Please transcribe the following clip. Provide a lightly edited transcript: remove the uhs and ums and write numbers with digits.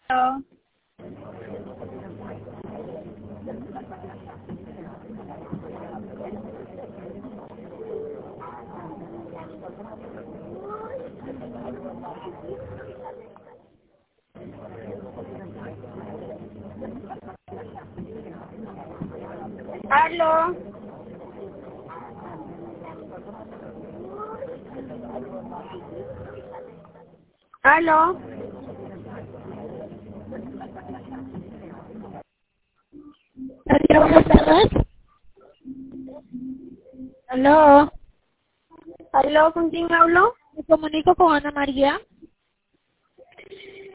Aló. Aló. Aló. Aló, buenas tardes. Aló, Aló, ¿con quién hablo? me comunico con Ana María.